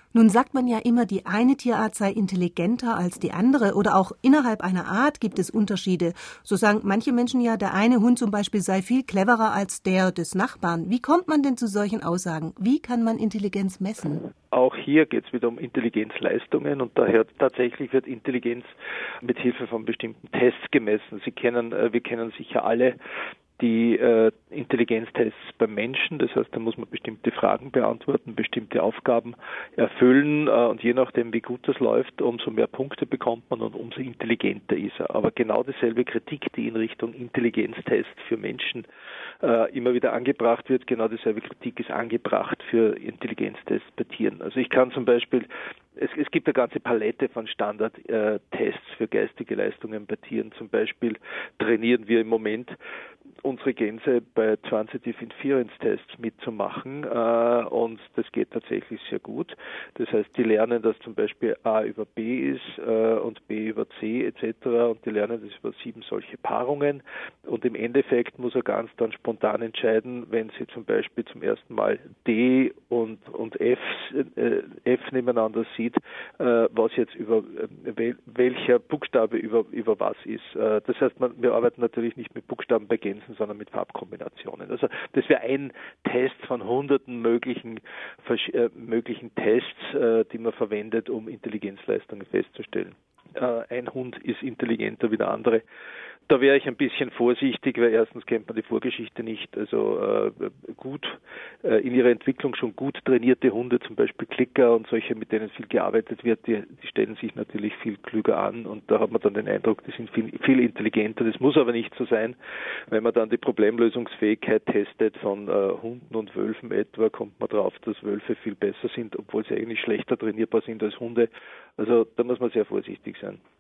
Nun sagt man ja immer, die eine Tierart sei intelligenter als die andere oder auch innerhalb einer Art gibt es Unterschiede. So sagen manche Menschen ja, der eine Hund zum Beispiel sei viel cleverer als der des Nachbarn. Wie kommt man denn zu solchen Aussagen? Wie kann man Intelligenz messen? Auch hier geht es wieder um Intelligenzleistungen und daher tatsächlich wird Intelligenz mit Hilfe von bestimmten Tests gemessen. Wir kennen sicher alle die Intelligenztests beim Menschen, das heißt, da muss man bestimmte Fragen beantworten, bestimmte Aufgaben erfüllen und je nachdem, wie gut das läuft, umso mehr Punkte bekommt man und umso intelligenter ist er. Aber genau dieselbe Kritik, die in Richtung Intelligenztest für Menschen immer wieder angebracht wird, genau dieselbe Kritik ist angebracht für Intelligenztests bei Tieren. Also ich kann zum Beispiel es gibt eine ganze Palette von Standardtests für geistige Leistungen bei Tieren. Zum Beispiel trainieren wir im Moment unsere Gänse bei Transitive Inference Tests mitzumachen und das geht tatsächlich sehr gut. Das heißt, die lernen, dass zum Beispiel A über B ist und B über C etc. und die lernen das über 7 solche Paarungen und im Endeffekt muss er ganz dann spontan entscheiden, wenn sie zum Beispiel zum ersten Mal D und F nebeneinander sieht, was jetzt welcher Buchstabe über was ist. Das heißt, wir arbeiten natürlich nicht mit Buchstaben bei Gänsen, sondern mit Farbkombinationen. Also das wäre ein Test von hunderten möglichen Tests, die man verwendet, um Intelligenzleistungen festzustellen. Ein Hund ist intelligenter wie der andere. Da wäre ich ein bisschen vorsichtig, weil erstens kennt man die Vorgeschichte nicht. Also in ihrer Entwicklung schon gut trainierte Hunde, zum Beispiel Klicker und solche, mit denen viel gearbeitet wird, die stellen sich natürlich viel klüger an und da hat man dann den Eindruck, die sind viel intelligenter. Das muss aber nicht so sein. Wenn man dann die Problemlösungsfähigkeit testet von Hunden und Wölfen etwa, kommt man drauf, dass Wölfe viel besser sind, obwohl sie eigentlich schlechter trainierbar sind als Hunde. Also da muss man sehr vorsichtig sein.